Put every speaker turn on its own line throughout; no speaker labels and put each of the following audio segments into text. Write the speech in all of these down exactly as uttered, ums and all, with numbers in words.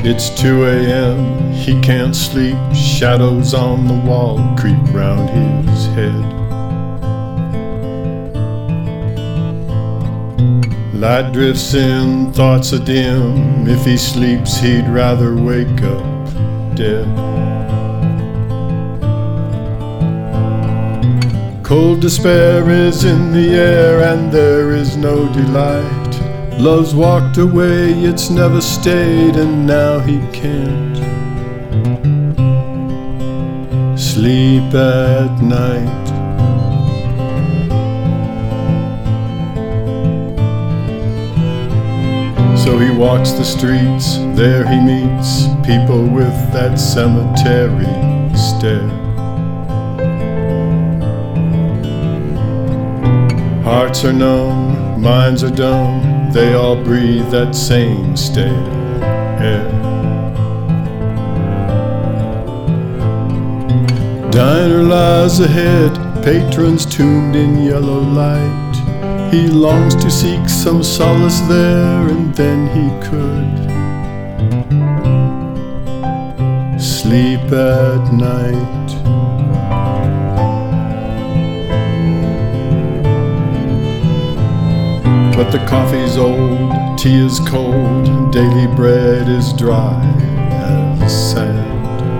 It's two a m, he can't sleep. Shadows on the wall creep round his head. Light drifts in, thoughts are dim. If he sleeps, he'd rather wake up dead. Cold despair is in the air, and there is no delight. Love's walked away, it's never stayed, and now he can't sleep at night. So he walks the streets, there he meets people with that cemetery stare. Hearts are numb, minds are dumb, they all breathe that same stale air. Diner lies ahead, patrons tuned in yellow light. He longs to seek some solace there, and then he could sleep at night. But the coffee's old, tea is cold, daily bread is dry as sand.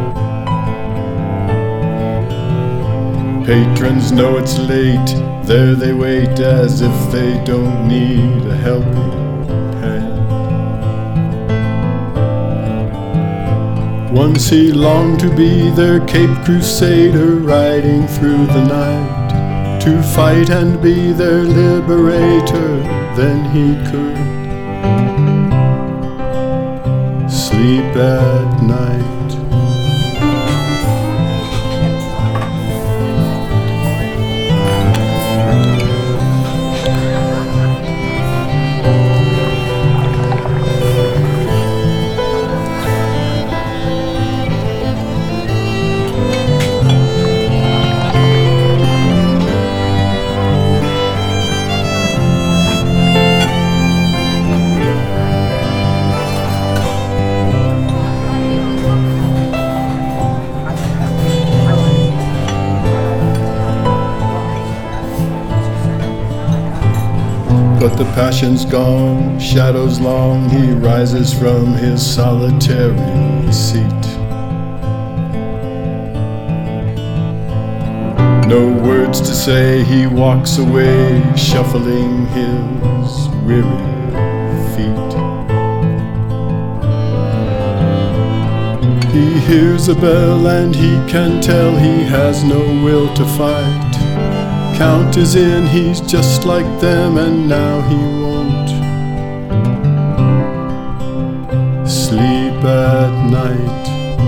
Patrons know it's late, there they wait as if they don't need a helping hand. Once he longed to be their Cape Crusader, riding through the night, to fight and be their liberator. Then he could sleep at night. But the passion's gone, shadows long, he rises from his solitary seat. No words to say, he walks away, shuffling his weary feet. He hears a bell and he can tell he has no will to fight. Count is in, he's just like them, and now he won't sleep at night.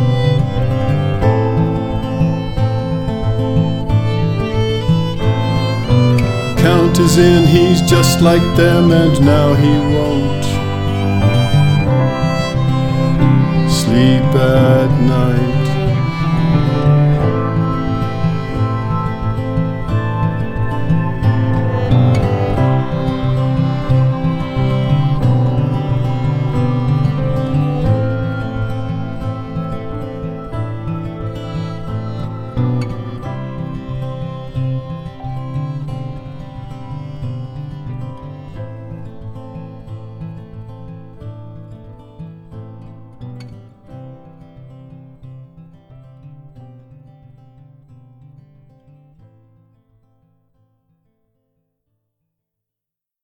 Count is in, he's just like them, and now he won't sleep at night.